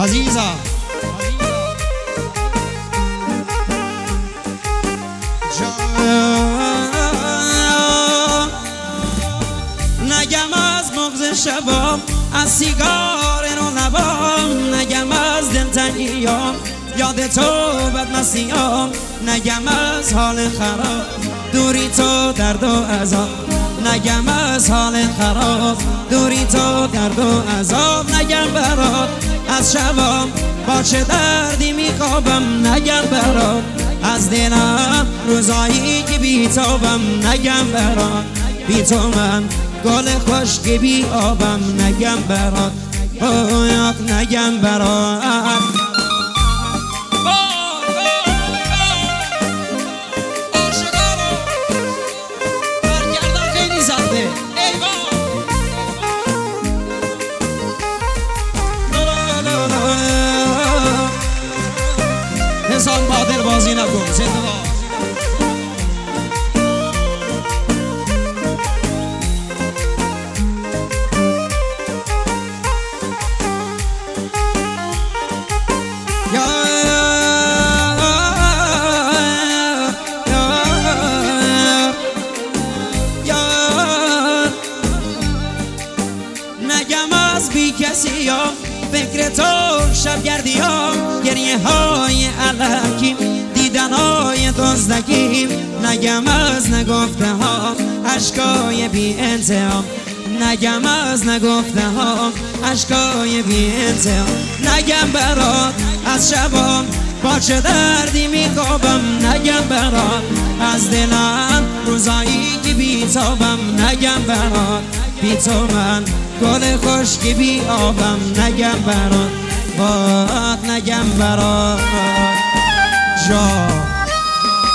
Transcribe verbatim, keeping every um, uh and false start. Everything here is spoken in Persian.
عزیزا نگم از مغز شبام، از سیگار رو لبام، نگم از دلتنگیام، یاد تو بدمستیام، نگم از حال خراب، دوری تو درد و عذاب، نگم از حال خراب، دوری تو درد و عذاب، نگم برات از شبام با چه دردی میخوابم، نگم برات از دلم روزایی که بیتابم، نگم برات بی تو من گل خشکی بی آبم، نگم برات باید نگم برات حسان بادر بازی نکن زنده باد. نگم از بی کسی ها، فکر تو شب گردی ها، گریه های علکیم، دیدن های دزدکیم، نگم از نگفته ها، عشقای بی انتهام، نگم از نگفته ها، عشقای بی انتهام، نگم برات از شبام با چه دردی میخوابم، نگم برات از دلم روزایی که بیتابم، نگم برات بی تو من گل خشکی بی آبم، نگم برات باد نگم برات جا